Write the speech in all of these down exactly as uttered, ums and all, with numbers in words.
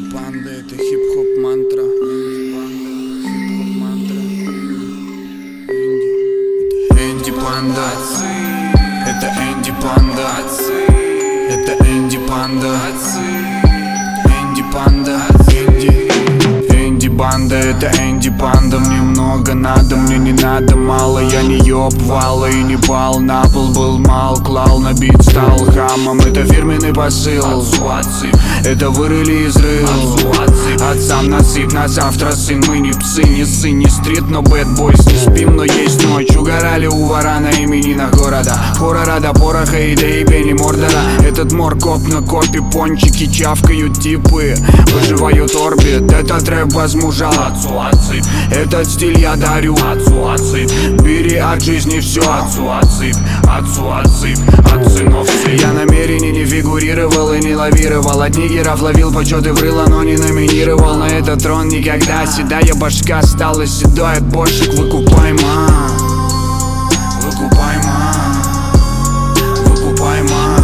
Панда, это хип-хоп мантра. Хип-хоп мантра. Энди Панда. Это Энди Панда. Это Энди Панда. Энди Панда. Энди. Энди Банда, это Энди Панда. Мне много надо, мне не надо мало. Я не ёбвала и не пал на пол. Был мал, клал на бит, стал хамом. Это фирменный посыл. Это вырыли из рыл. Отцам насыпь, на завтра сын. Мы не псы, не сын, не стрит, но бэд бойс. Не спим, но есть ночь. Угорали у вора именинах города. Хоррора до пороха и до ебени мордора. Этот моркоп на копе, пончики чавкают типы. Выживают орбит, этот рэп возмужал. Отцу отсыпь, этот стиль я дарю. Отцу отсыпь, бери от жизни все. Отцу отсыпь, отцу отсыпь, от сынов сыпь. Я намеренно не фигурировал и не лавировал. От нигеров ловил почеты в рыло, но не номинировал на этот трон никогда. Седая башка стала седой от бошек. Выкупай, ма, выкупай, ма, выкупай, ма,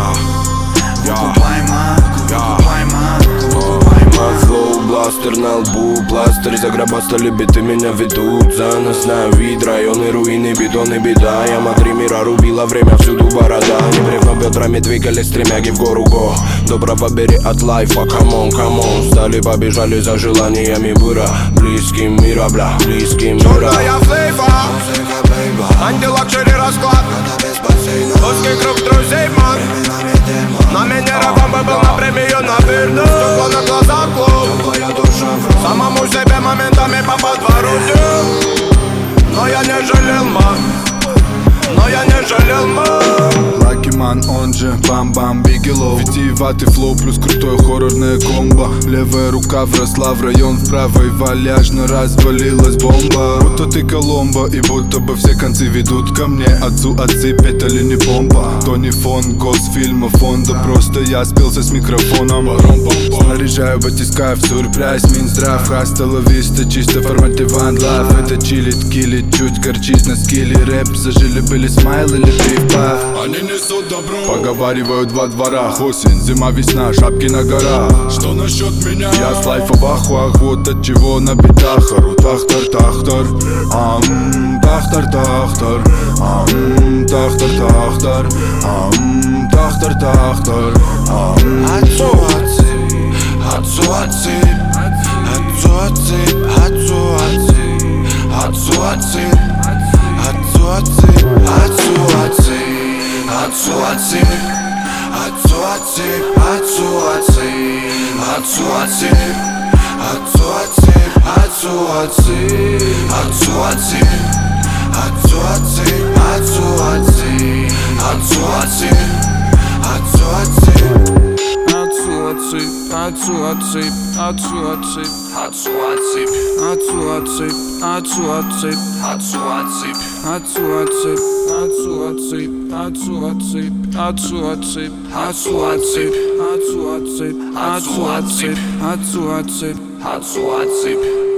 выкупай, ма, выкупай, ма, выкупай, ма. Флоу, бластер на лбу, пластырь загробастали, биты меня ведут. За нас знаю вид, районы, руины, бетон и беда. Яма три мира рубила, время всюду борода. Небрежно бедрами двигались стремяги в гору го. Доброго бери от лайфа, камон, камон. Стали, побежали за желаниями быра. Близким мира, бля, близким мира. Черная флейфа, анти-лакшери расклад. Узкий круг друзей, ман. На меня рабом был на премию на бирду. Стекло на глазах, клуб. Самому себе моментами по подворотню. Но я не жалел, ман. Но я не жалел, ман. Лакиман, он же Бам-Бам Бигелоу. Витиеватый флоу плюс крутое хоррорное комбо. Левая рука вросла в район, в правой валяжно развалилась бомба. Будто ты Коломбо и будто бы все концы ведут ко мне. Отцу отсыпь, это ли не помпа? То не фон госфильма фонда, просто я спелся с микрофоном. Снаряжаю, батискаю в сюрприз, Минздрав, хаста лависта, чисто формате ван лав. Это чилит, килит, чуть горчит на скилле. Рэп зажили были смайл или пив-пав. Они несут добро. Поговаривают во дворах. Осень, зима, весна, шапки на горах. Что насчет меня? Я с лайфа в ахуах, вот от чего на битах ору. Тахтар, тахтар, ам, тахтар, тахтар, ам, тахтар, тахтар, ам, тахтар, тахтар, ам. Отцу отсыпь, отцу отсыпь, отцу отсыпь, отцу отсыпь, отцу отсыпь, отцу отсыпь, отцу отсыпь, отцу отсыпь, отцу отсыпь, отцу отсыпь, отцу отсыпь, отцу отсыпь, отцу отсыпь, отцу отсыпь, отцу отсыпь, отцу отсыпь, отцу отсыпь, отцу отсыпь. Отцу отсыпь, отцу отсыпь, отцу отсыпь, отцу отсыпь, отцу отсыпь, отцу отсыпь, отцу отсыпь, отцу отсыпь, отцу отсыпь, отцу отсыпь, отцу отсыпь, отцу отсыпь, отцу отсыпь, отцу отсыпь, отцу отсыпь, отцу отсыпь, отцу отсыпь.